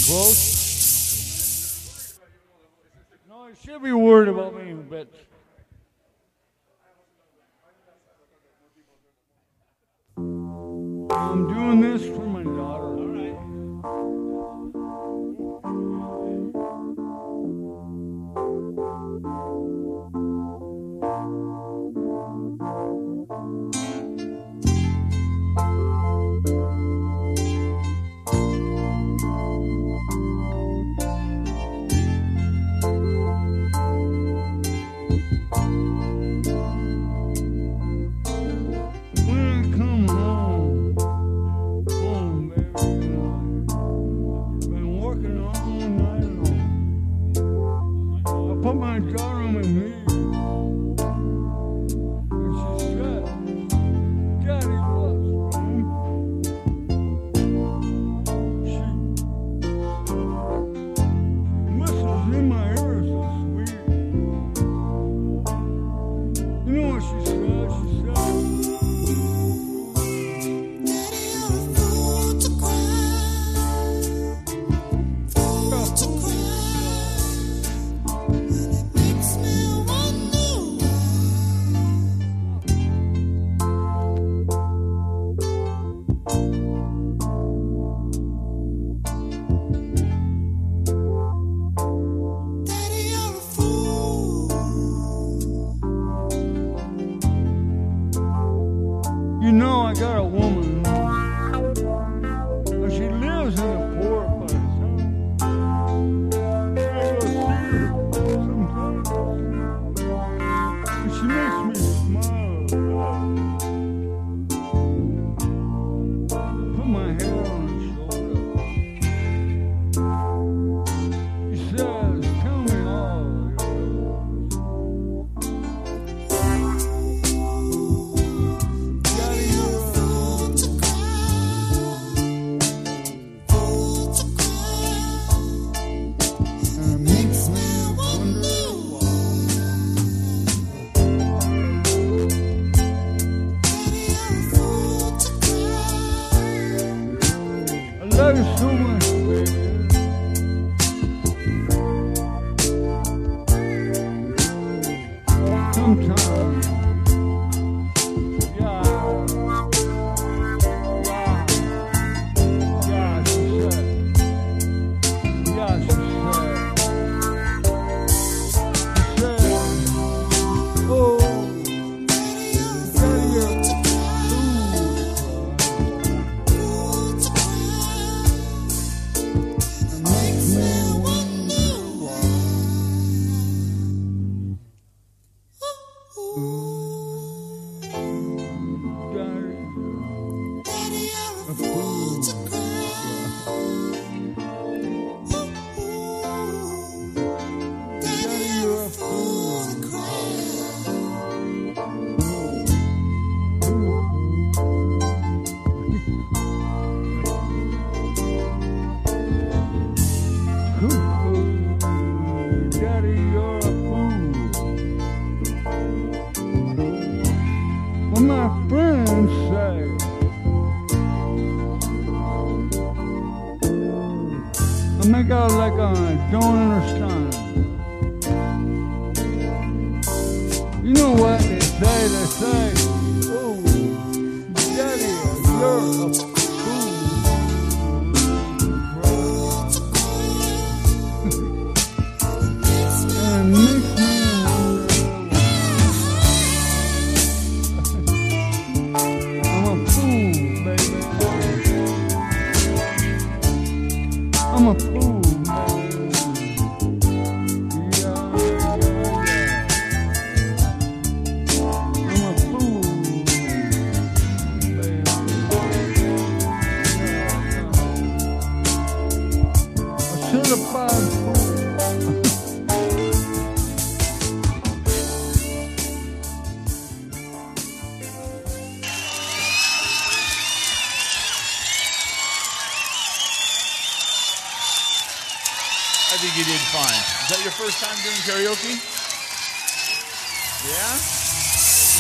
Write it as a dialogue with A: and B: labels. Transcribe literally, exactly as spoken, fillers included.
A: close. No, you should be worried about me, but I'm doing this for my daughter. All right. Put my daughter on my knee, and she said, "Daddy, what's wrong?" She whistles in my ear so sweet. You know what she said? She said, "Daddy, you're a fool to cry, fool to cry." You know, I got a woman, and she lives in a poor place. Huh? I go see her sometimes, and she makes me smile. Put my head on her shoulder. She says, "Tell me all your I love you so much, baby. Sometimes, yeah, yeah, yeah, she said, yeah, she said, she said, oh, daddy, you're a fool to Daddy, you're a fool to cry. Daddy, you're a fool. Well, my friends say I make out like I don't understand. You know what they say? They say, "Oh, Daddy, you're a fool." And it makes me wonder. I'm a fool, baby. I'm a fool.
B: I think you did fine. Is that your first time doing karaoke? Yeah?